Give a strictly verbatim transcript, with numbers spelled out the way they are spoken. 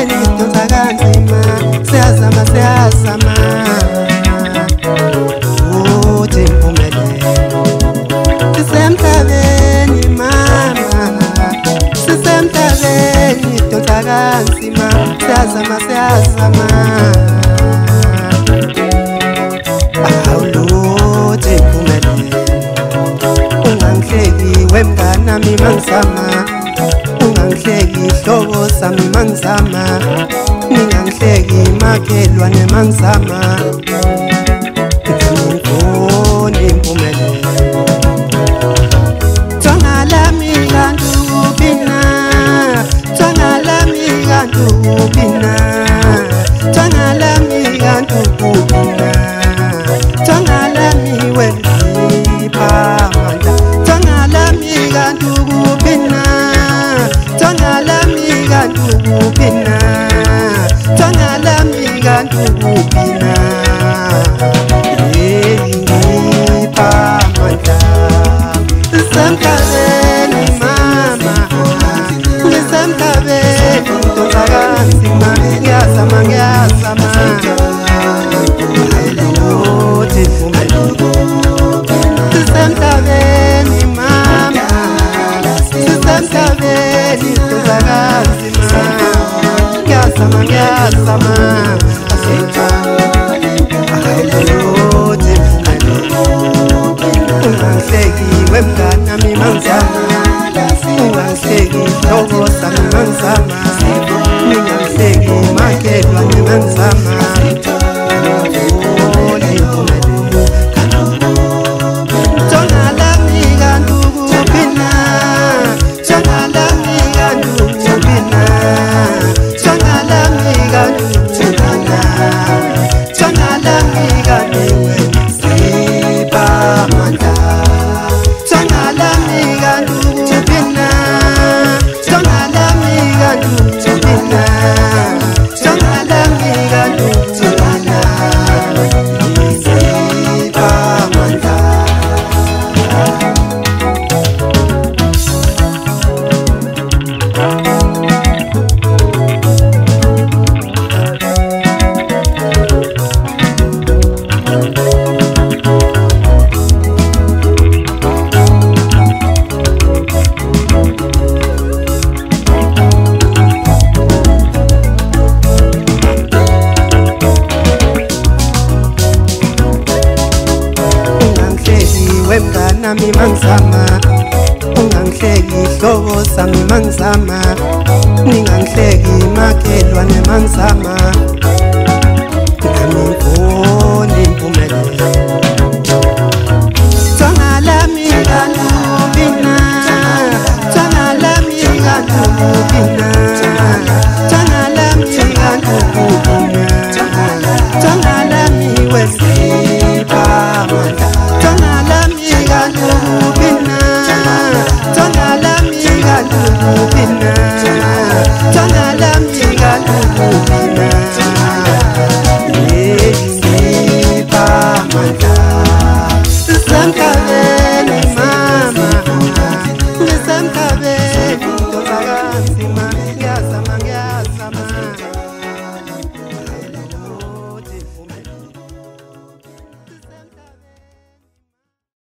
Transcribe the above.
idonsa kanzima siyazama siyazama uthi impumelelo sisemhlabeni mama sisemhlabeni idonsa kanzima siyazama siyazama awuluthi impumelelo ungangihleki wemnganami mangizama ungangihleki ihlobo sami mangizama ningangihleki makhelwane mangizama ngifuna impumelelo thonga lami kanti ubina thonga lami kanti ubina thonga lami kanti ubina thonga lami wenzipha amandla thonga lami kanti ubina thonga lami kanti ubina thonga lami kanti ubina ngipha amandla sisemhlabeni mama ngisemhlabeni idonsa kanzima ngiyazama ngiyazama uthi impumelelo sisemhlabeni mama sisemhlabeni idonsa kanzima ngiyazama ngiyazama ungangihleki wemnganami mangizama ungangihleki ihlobo sami mangizama ningangihleki makhelwane mangizama thonga lami kanti ubina thonga lami kanti ubina thonga lami kanti ubina thonga lami kanti wenzipha amandla thonga lami kanti ubina thonga lami kanti ubina thonga lami kanti ubina wenzipha amandla wemnganami mangizama ungangihleki ihlobo sami mangizama ningangihleki makhelwane mangizama